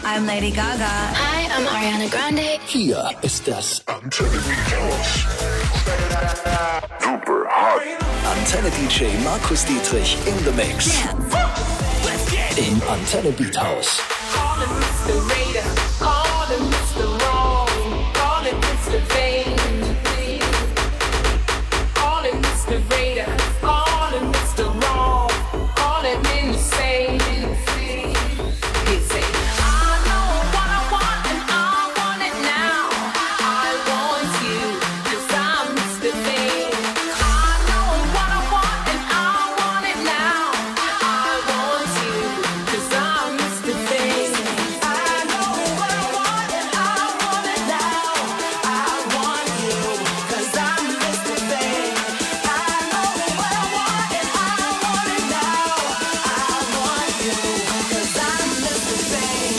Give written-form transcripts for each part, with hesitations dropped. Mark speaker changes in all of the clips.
Speaker 1: I'm Lady Gaga.
Speaker 2: Hi, I'm Ariana Grande.
Speaker 3: Hier ist das
Speaker 4: Antenne Beathouse. Super hot.
Speaker 3: Antenne DJ Markus Dietrich in the Mix. Im Antenne Beathouse.
Speaker 5: Call him Mr. Raider, call him Mr. Wrong, call him Mr. Vain. Call him Mr. Raider, call him Mr. Wrong, call him insane. He say, I know what I want and I want it now. I want you, 'cause I'm Mr. Vain. I know what I want and I want it now. I want you, 'cause I'm Mr. Vain. I know what I want and I want it now. I want you, 'cause I'm Mr. Vain. I know what I want and I want it now. I want you, 'cause I'm Mr. Vain.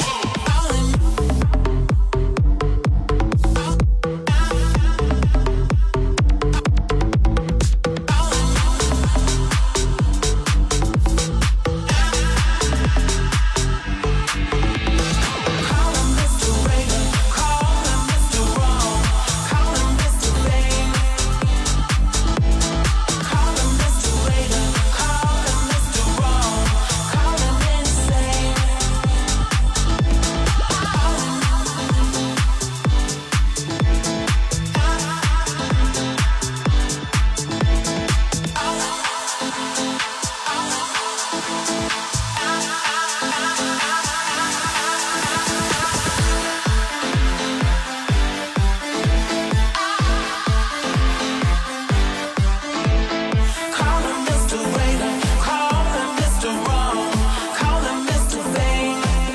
Speaker 5: Call him Mr. Raider, call him Mr. Wrong, call him Mr. Vain.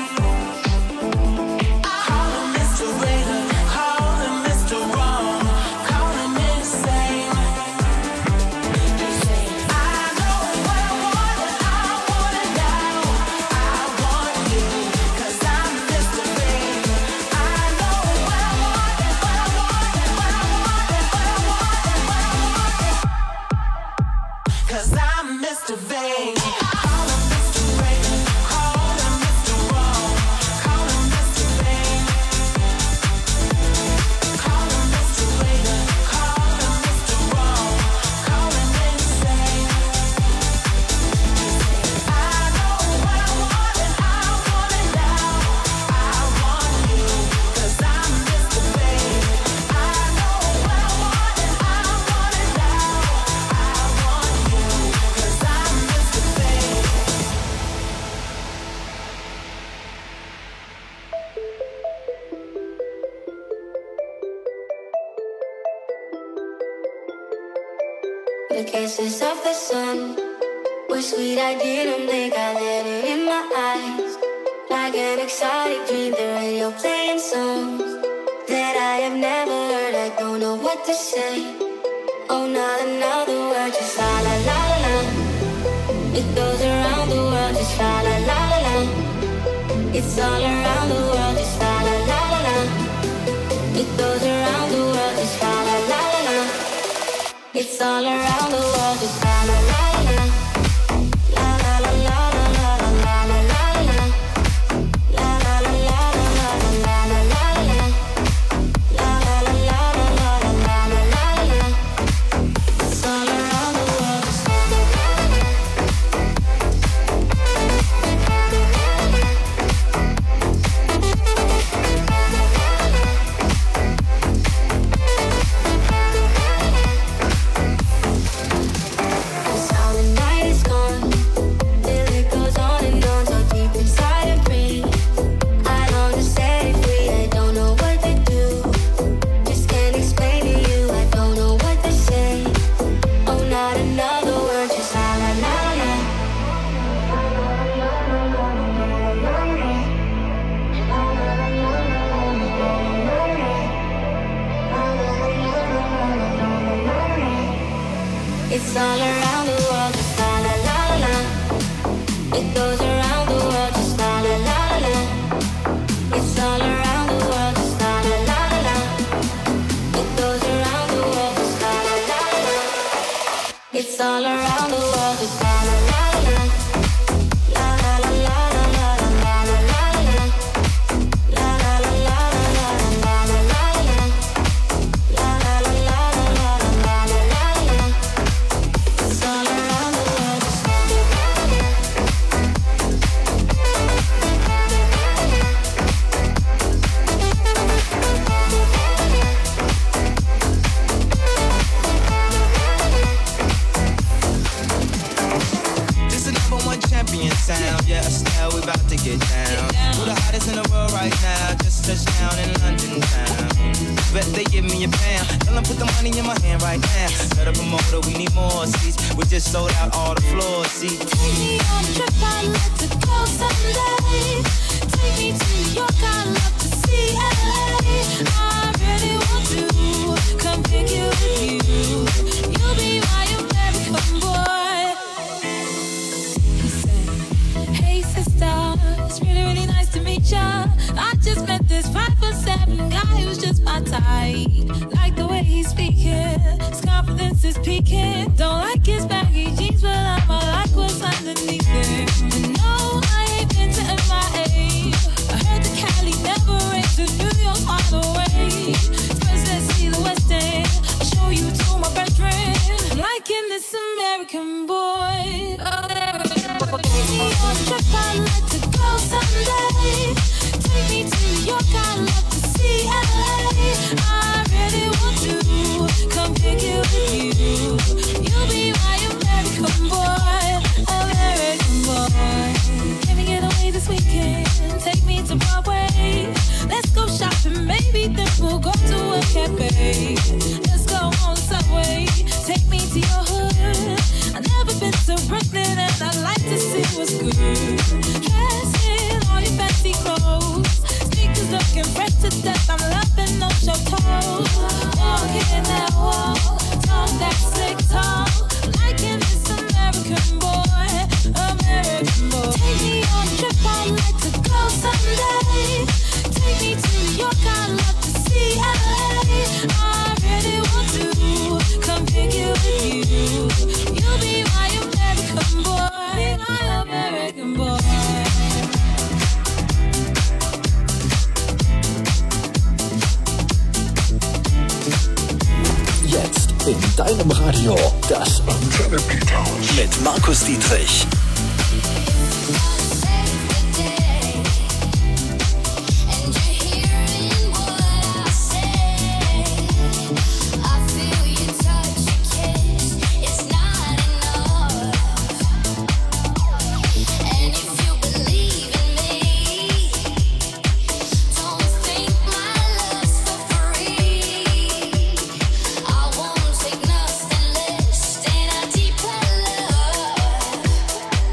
Speaker 5: Call him Mr. Raider, call him Mr. Wrong, call him insane. I know what I want and I want it now. I want you, 'cause I'm Mr. Vain. I know what I want and what I want and what I want and what I want and what I want. 'Cause I'm Mr. Vain. Call him Mr. Raider, call him Mr. Wrong, call him Mr. Vain. Call him Mr. Raider, call him Mr. Wrong, call him insane. I know what I want and I want it now. I want you, 'cause I'm Mr. Vain. I know what I want and I want it now. I want you, 'cause I'm Mr. Vain.
Speaker 2: The kisses of the sun were sweet, I didn't think I let it in my eyes. Like an exotic dream, the radio playing songs that I have never heard. I don't know what to say. Oh, not another word, just la la la la la. It goes around the world, just la la la la la. It's all around the world, just la la la la la. It goes around the world, just la la la la la. It's all around the world, just la la la la la. La la la la la la la la la la. La la la la la la la la la. La la la la la la la la la. It's all around the world, just la la la la.
Speaker 1: right now, just touched down in London town. Bet they give me a pound. Tell them put the money in my hand right now. Set up a motor, we need more seats. We just sold out all the floor seats.
Speaker 2: Take me on a trip, I'd like to go someday. Take me to New York, I'd love to see LA. I really want to come pick you with you. You'll be my American boy. He said, hey sister, it's really, really nice to meet ya. I just met this 5'7" guy who's just my type. Like the way he's speaking, his confidence is peaking. Don't like his baggy jeans, but I'ma like what's underneath it. And no, I ain't been to MIA. I heard the Cali never rains, the New York all the way. First let's see the West End, I'll show you to my best friend. I'm liking this American boy. Take me on a trip, I'd like to go someday. Take me to New York, I'd love to see LA. I really want to come pick you with you. You'll be my American boy, American boy. Can we get away this weekend? Take me to Broadway. Let's go shopping, maybe then we'll go to a cafe. Let's go on the subway. Take me to your hood. I've never been to Brooklyn and I'd like to see what's good. Dress in all your fancy clothes. Sneakers looking fresh to death. I'm loving those show toes. Walking that wall, talk that slick talk. Liking this American boy, American boy. Take me on a trip, I'd like to go someday. Take me to New York, I'd love to see LA. I really want to come pick you with you. You'll be my American boy, my American boy.
Speaker 3: Jetzt in deinem Radio das Antenne Beathouse mit Markus Dietrich.
Speaker 2: Take nothing less than a deeper love.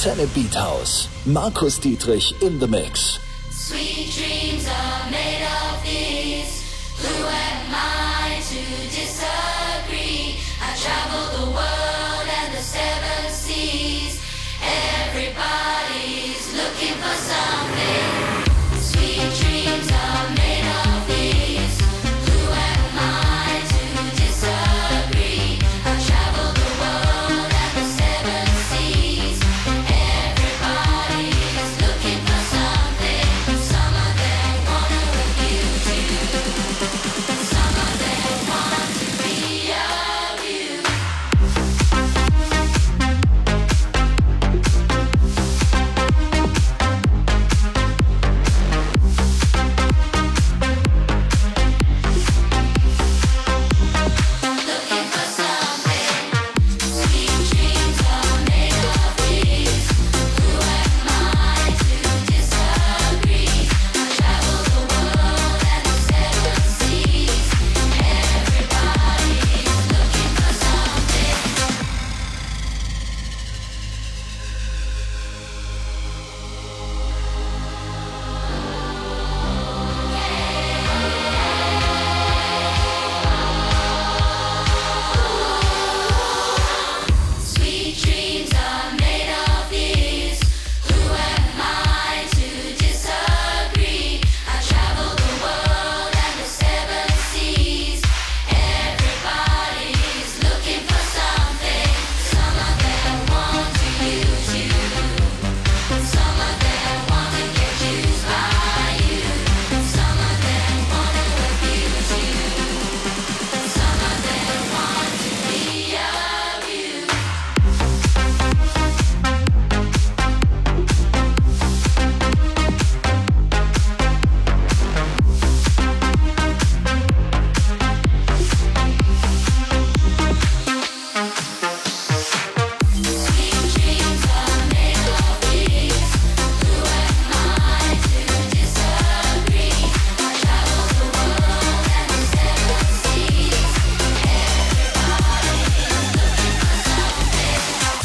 Speaker 3: Antenne Beat House. Markus Dietrich in the Mix.
Speaker 2: Sweet dreams are made of these. Who am I to disagree? I travel the world and the seven seas. Everybody's looking for something. Sweet dreams are made of these. Who am I to disagree? I travel the world and the seven seas. Everybody's looking for something. Some of them wanna abuse you. Some of them want to be abused. Looking for something. Sweet dreams are made of these. Who am I to disagree? I travel the world and the seven seas. Everybody's looking for something. Sweet dreams are made of these. Who am I to disagree? I travel the world and the seven seas. Everybody's looking for something. Some of them want to use you. Some of them want to get used by you. Some of them want to abuse you. Some of them want to be abused. Sweet dreams are made of these. Who am I to disagree? I travel the world and the seven seas. Everybody's looking for something.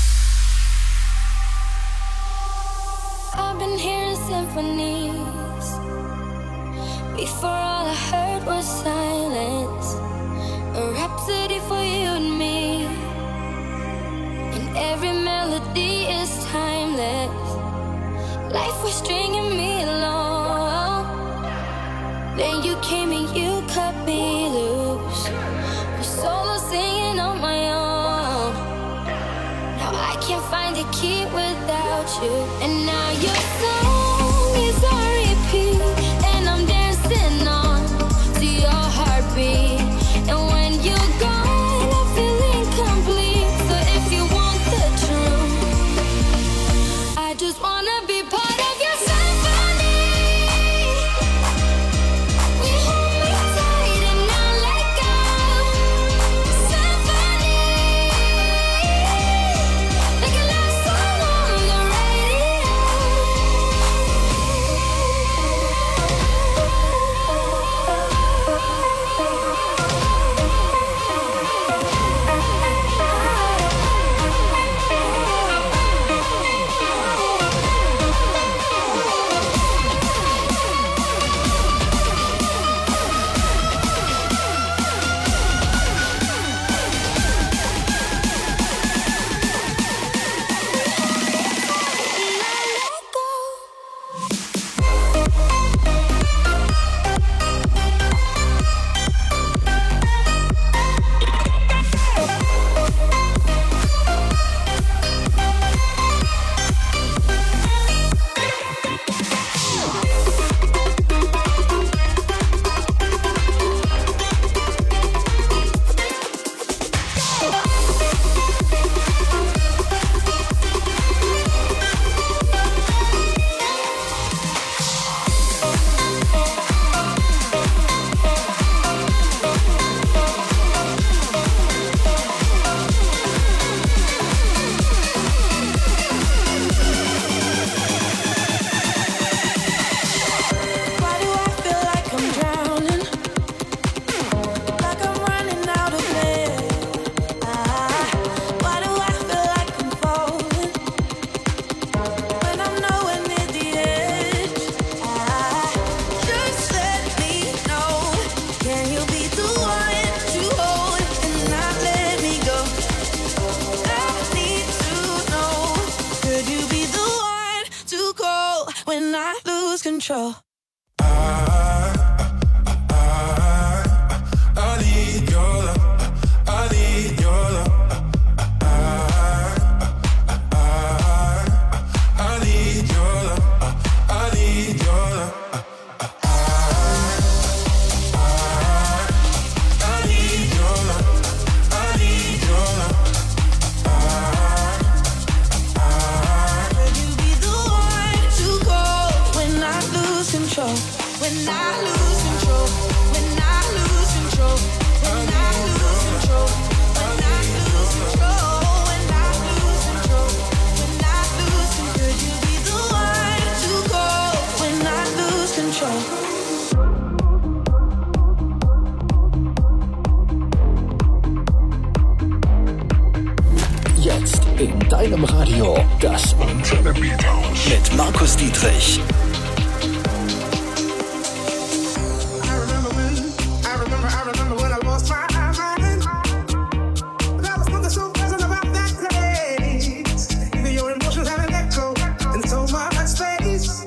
Speaker 2: I've been hearing symphonies. Before all I heard was silence. A rhapsody for you and me. And every melody is timeless. Life was stringing me along. Then you came and you cut me loose. I'm solo singing on my own. Now I can't find a key without you. And now your song is on repeat. And I'm dancing on to your heartbeat. And when you're gone, I feel incomplete. So if you want the truth, I just wanna be part of your symphony. We hold me tight and not let go. Symphony, like a love song on the radio.
Speaker 4: control.
Speaker 6: I need your love. I need your love. I need your love. I need your love. I need your love. I need your love.
Speaker 4: Will you be the one to go when I lose control? When I lose control. When I lose control. When I lose control. When I lose control. When I lose control. When I lose control. Could you be the one to go when I lose control?
Speaker 3: Jetzt in deinem Radio das Antenne Beathouse mit Markus Dietrich.
Speaker 6: I remember when I lost my mind. There was something so pleasant about that place. Even your emotions have an echo in so much space.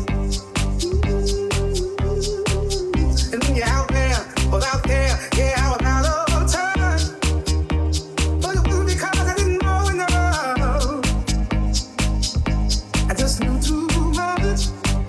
Speaker 6: And when you're out there, yeah, I was out of touch. But it wasn't because I didn't know enough. I just knew too much.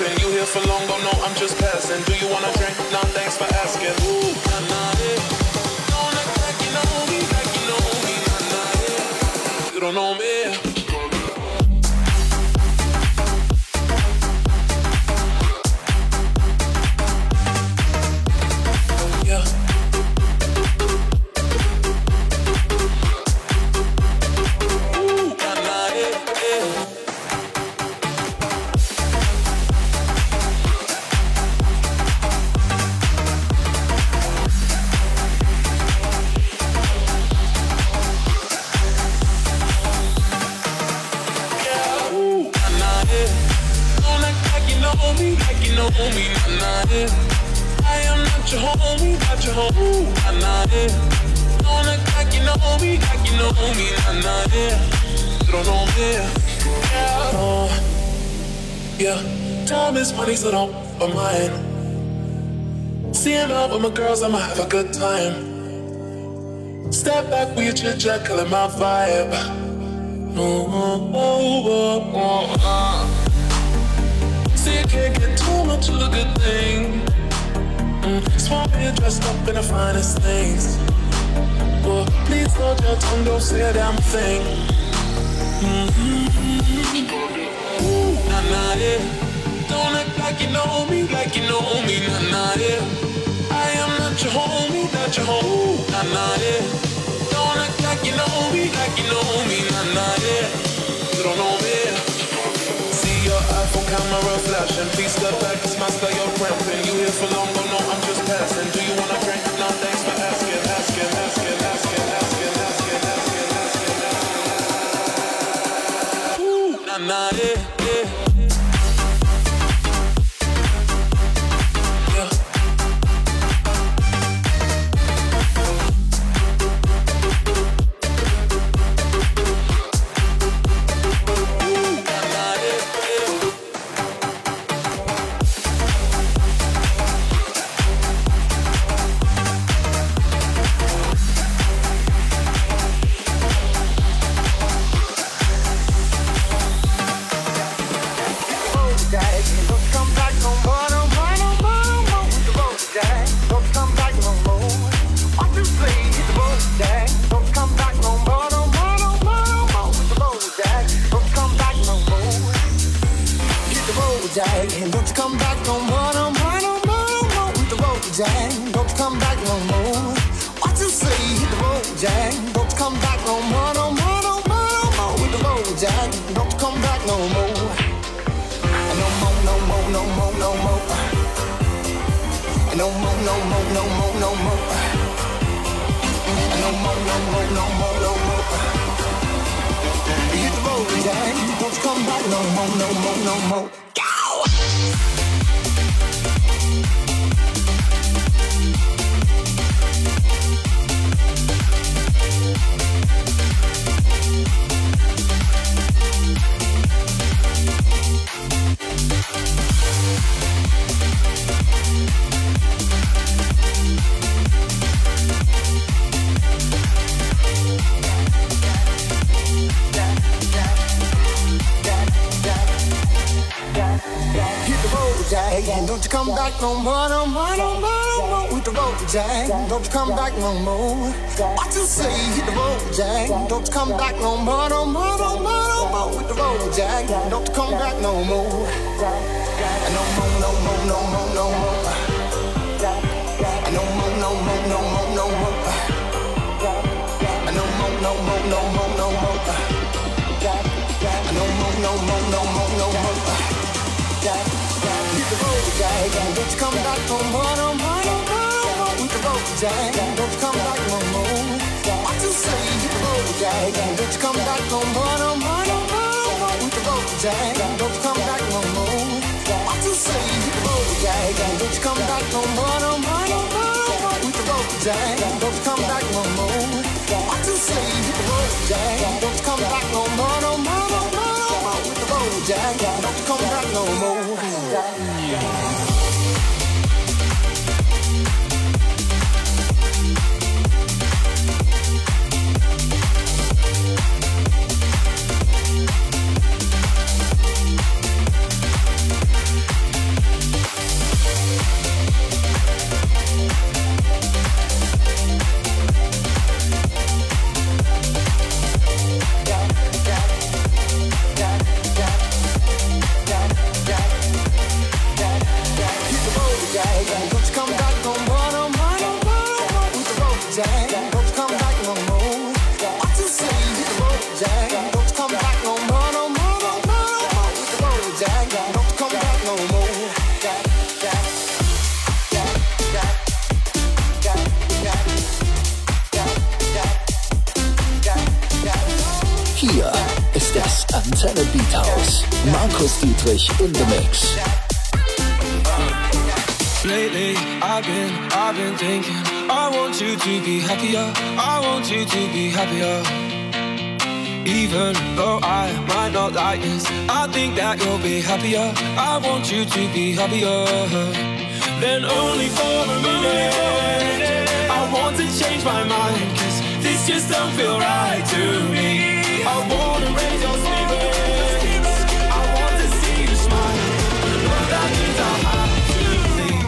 Speaker 7: ramping. You here for long? Oh no, I'm just passing. Do you wanna drink? No, thanks for asking. Ooh, nah, nah, yeah. Don't act like you know me, like you know me, nah, nah, yeah. You don't know me. Money, so don't mind. Seeing out with my girls, I'ma have a good time. Step back with your chit chat, killing my vibe. See, you can't get too much of a good thing. Swap me dressed up in the finest things. But please don't your tongue, don't say a damn thing. Ooh, nah, nah, yeah. Don't act like you know me, nah, nah, yeah. I am not your homie, nah, nah, yeah. Don't act like you know me, nah, nah, yeah. You don't know me. See your iPhone camera flashing, please step back, it's my style, you're ramping. You here for long, oh no, I'm just passing. Do you wanna drink? No, thanks for asking. Ooh, nah, nah, yeah, yeah.
Speaker 8: Don't come back no more. What you say? Hit the road, Jack. Don't come back no more, no more, no more, no more. With the road, Jack. Don't come back no more. No more, no more, no more, no more. No more, no more, no more, no more. No more, no more, no more, no more. No more, no more, no more, no more. Hit the road, Jack. Don't come back no more, no more, no more. Jack, don't come back no more. What you say? Hit the road, Jack. Don't come back no more, no more, no more. With the road, Jack. Don't come back no more. What you say? Hit the road, Jack. Don't come back no more, no more, no more. With the road, Jack. Don't come back no more. What you say? Hit the road, Jack. Don't come back no more, no more, no more. With the road, Jack. Don't come back no more.
Speaker 3: Dietrich in the mix.
Speaker 9: Lately, I've been thinking, I want you to be happier. I want you to be happier. Even though I might not like this, I think that you'll be happier. I want you to be happier. Then only for a minute, I want to change my mind, 'cause this just don't feel right to me. I wanna raise your spirits, I want to see you smile, but that means I have to leave.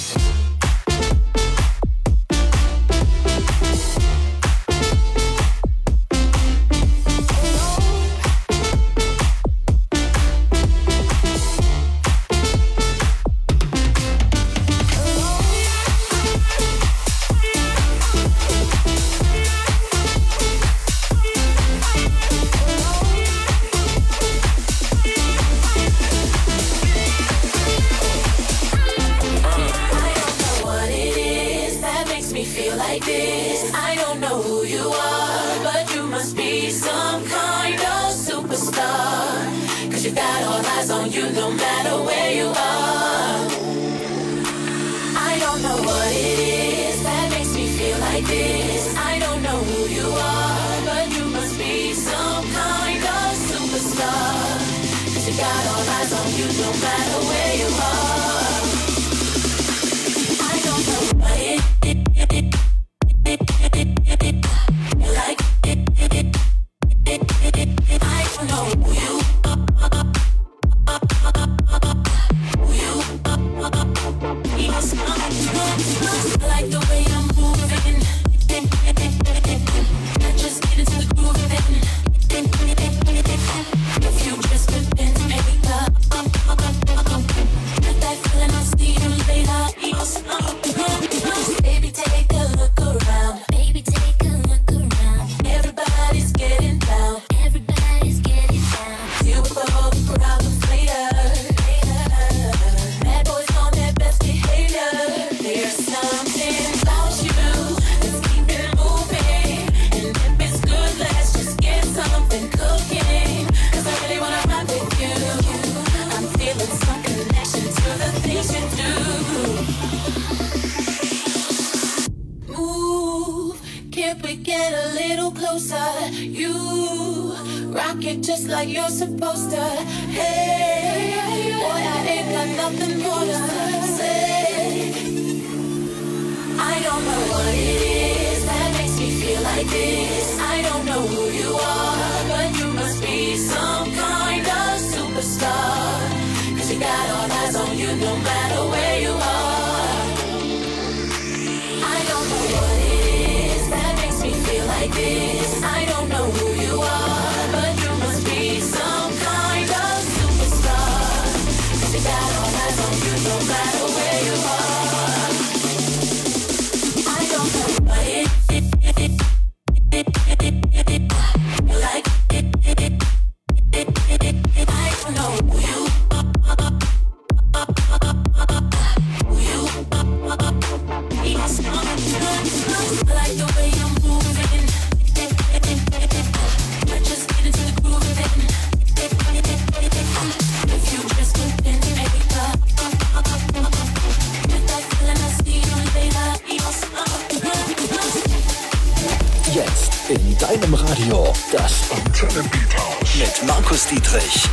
Speaker 3: In deinem Radio, das Antenne Beathouse mit Markus Dietrich.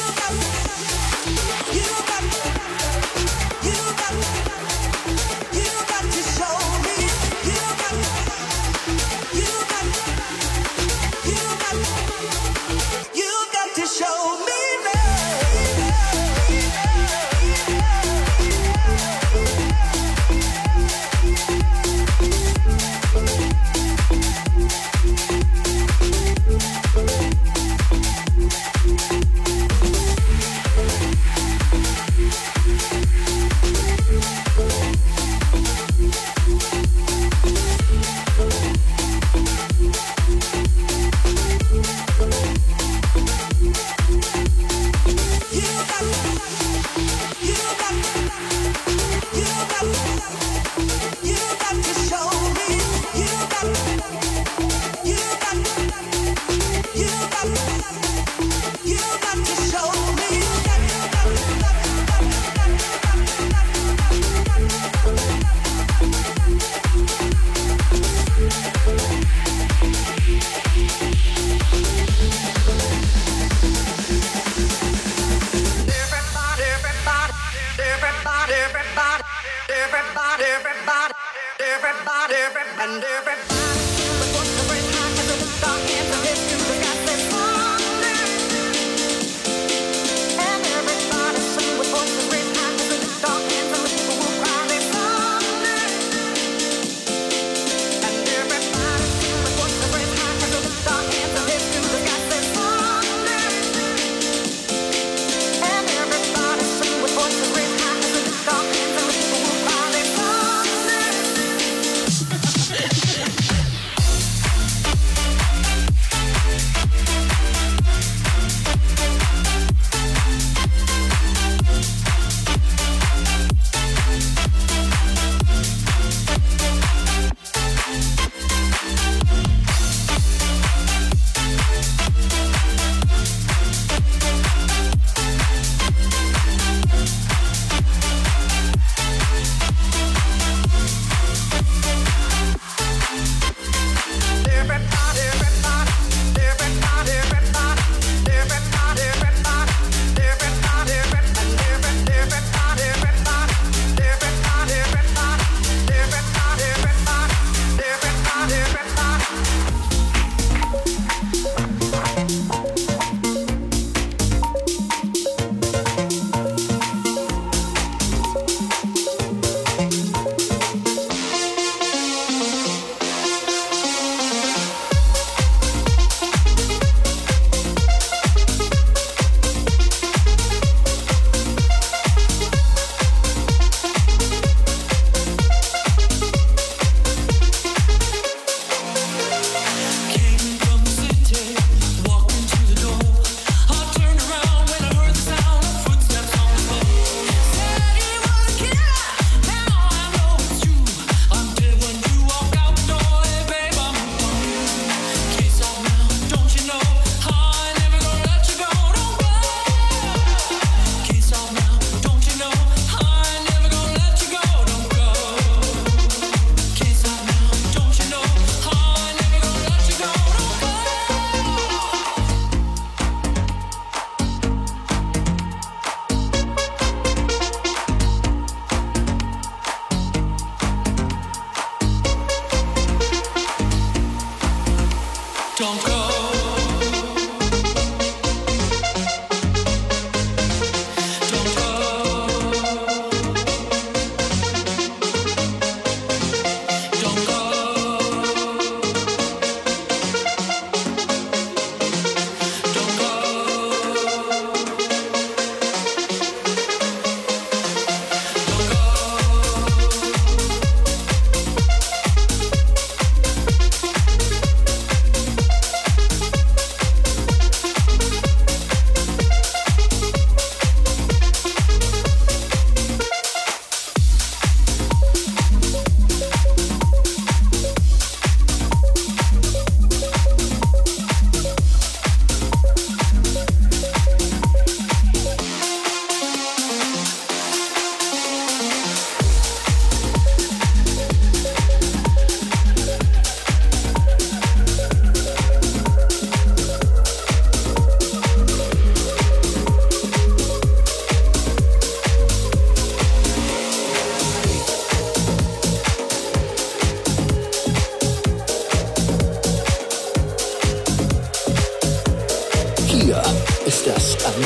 Speaker 4: You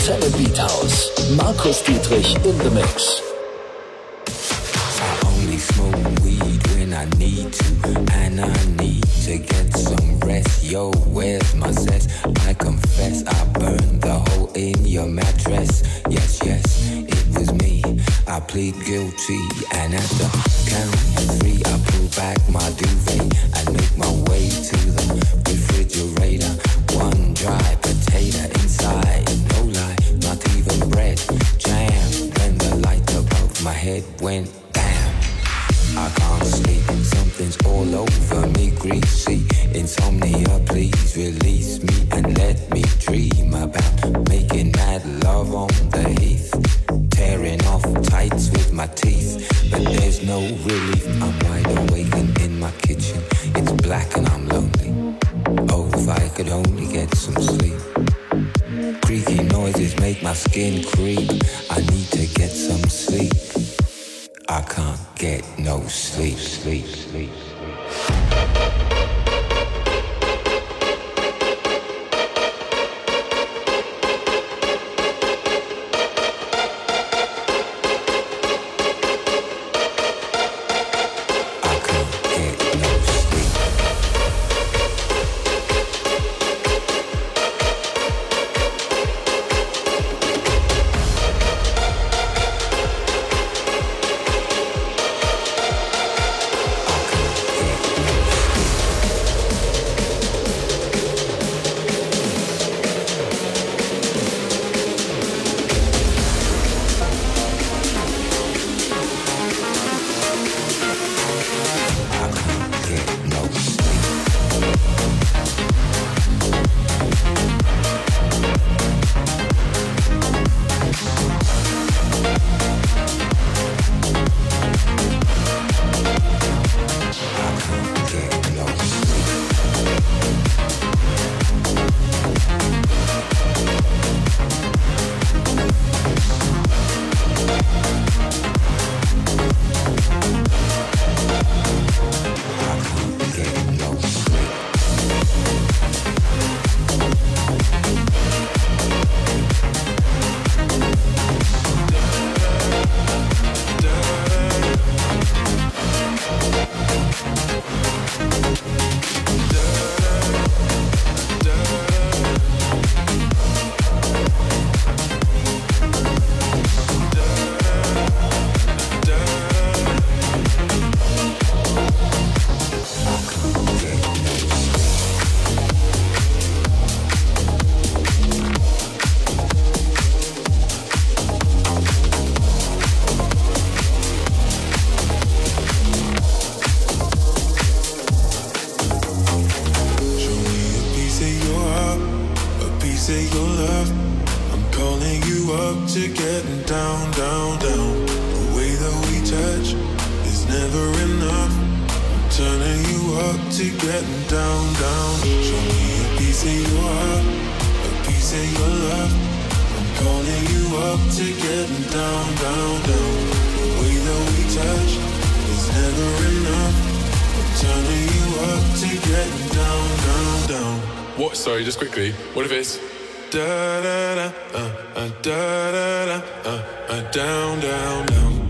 Speaker 3: Antenne Beat House. Markus Dietrich in the mix.
Speaker 10: I only smoke weed when I need to, and I need to get some rest. Yo, where's my cess? I confess I burned the hole in your mattress. Yes, yes, it was me. I plead guilty, and at the count of three, I pull back my duvet and make my way to the refrigerator. One dry potato inside, no lie, not even bread. Jam, when the light above my head went bam. I can't sleep, something's all over me, greasy. Insomnia, please release me and let me dream about making mad love on the heath. Tearing off tights with my teeth, but there's no relief. I'm wide awake and in my kitchen. It's black and I'm lonely. Oh, if I could only get some sleep. Creaky noises make my skin creep. I need to get some sleep. I can't get no sleep, sleep, sleep, sleep.
Speaker 11: What? Sorry, just quickly. What if it's da da da da da da down down down.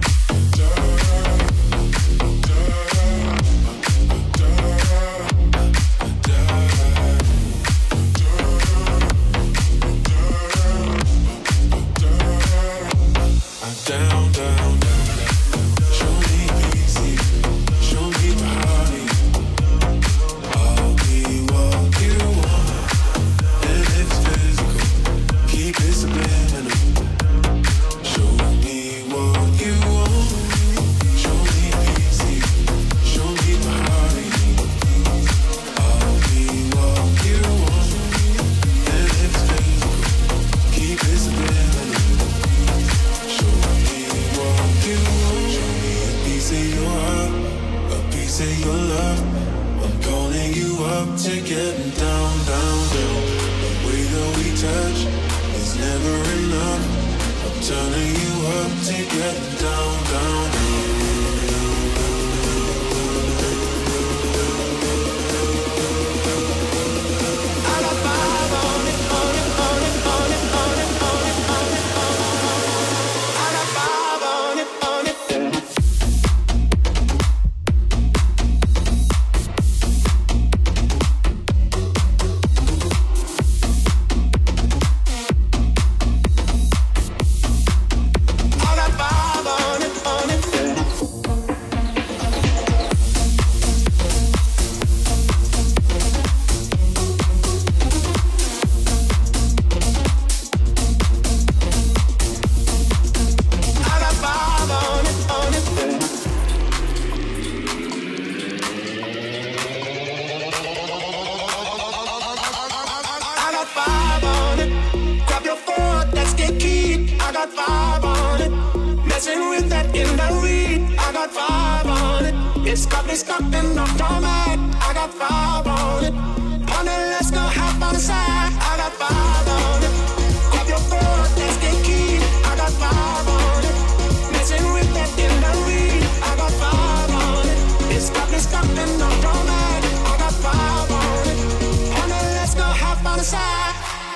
Speaker 6: got vibe on it. Messing with that in the weed, I got vibe on it. It's got me stuck in the format, I got vibe on it. On the let's go hop on the side, I got vibe on it. Grab your board, let's get key, I got vibe on it. Messing with that in the weed, I got vibe on it. It's got me stuck in the format, I got vibe on it. On the let's go hop on the side.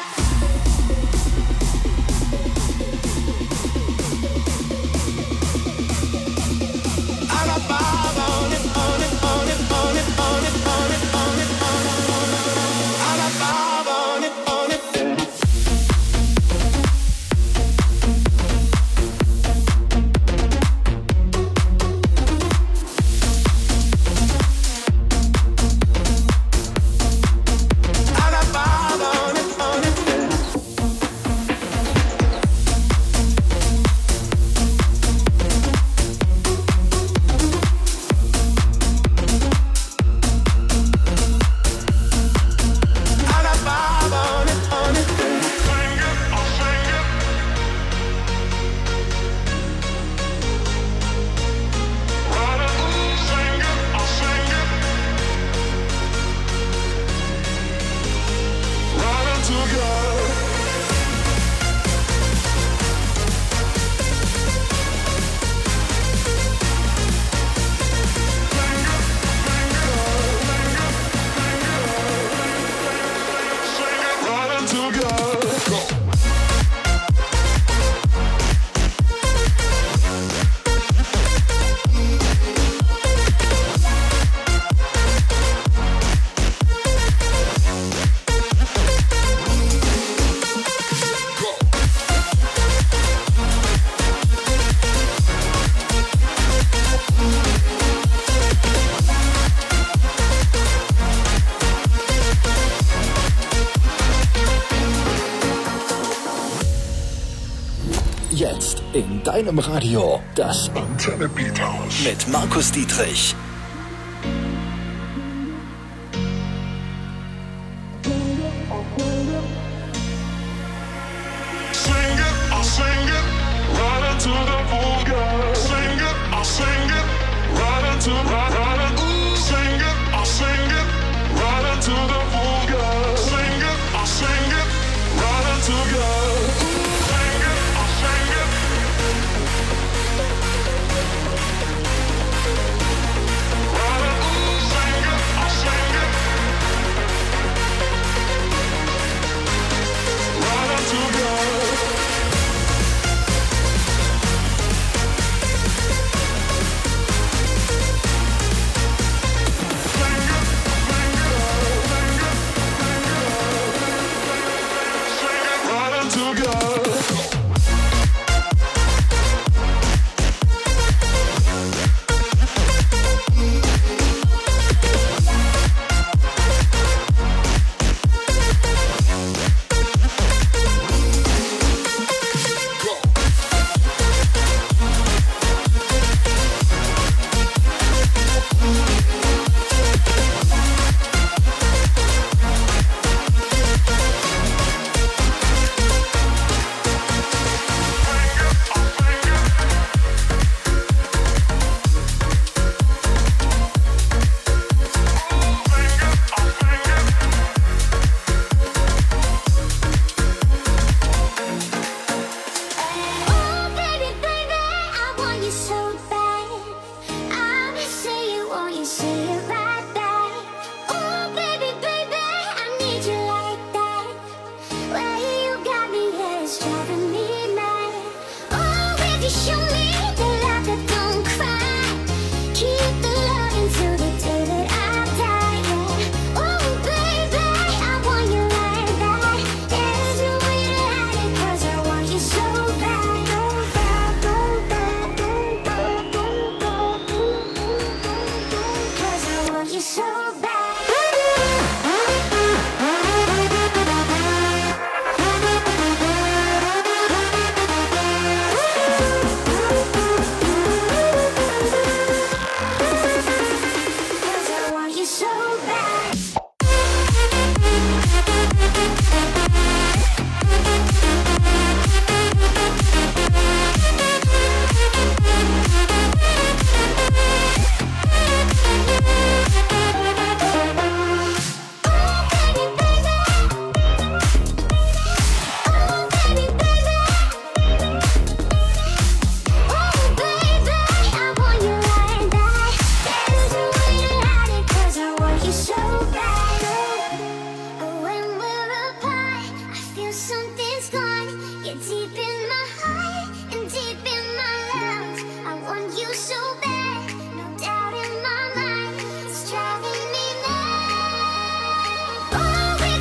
Speaker 3: Jetzt in deinem Radio das
Speaker 12: Antenne Beat House
Speaker 3: mit Markus Dietrich.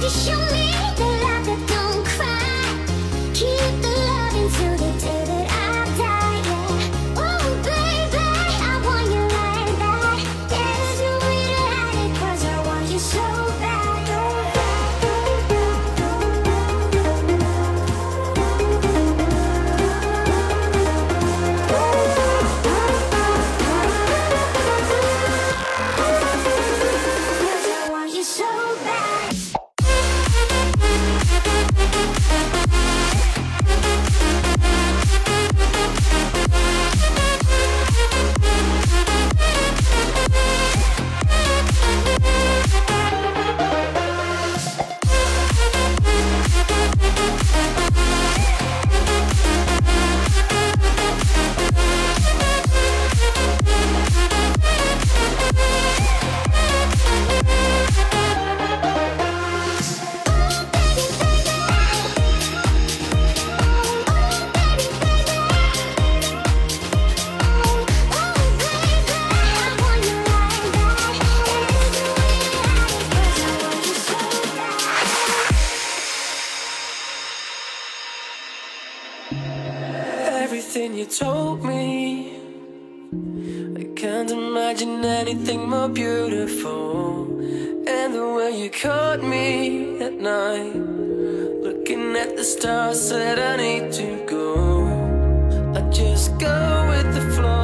Speaker 9: Everything you told me, I can't imagine anything more beautiful. And the way you caught me at night, looking at the stars, said I need to go. I just go with the flow.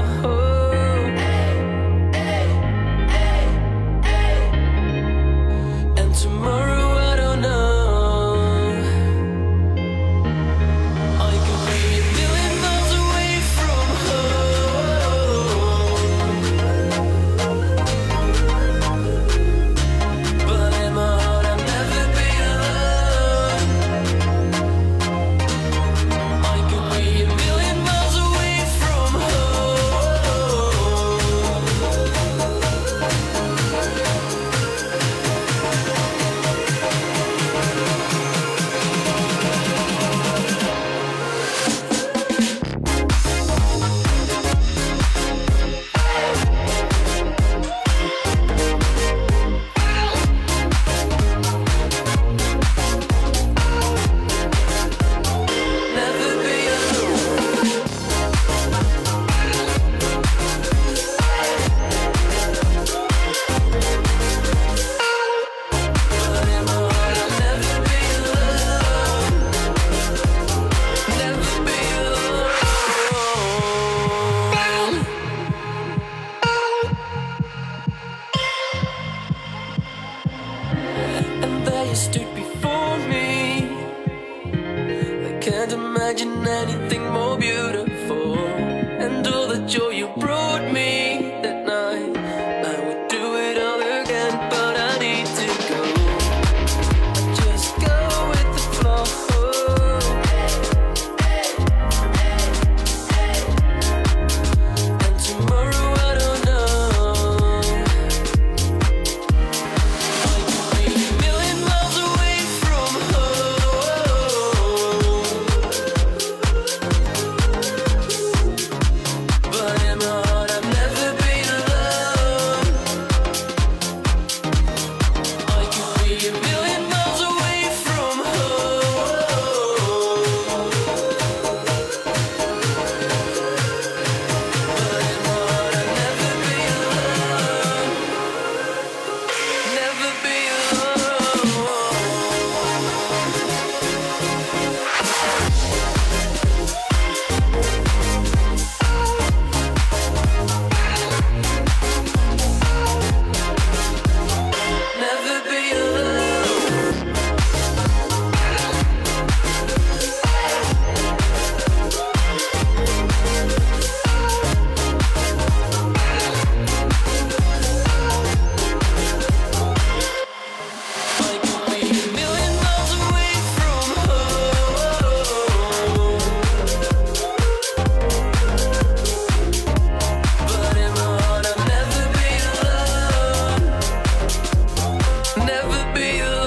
Speaker 9: And tomorrow I don't know. Stood before me, I can't imagine anything more beautiful. And all the joy you brought me that night, I would do it all again, but I need to go. I just go with the flow. And tomorrow I don't know. Never be alone.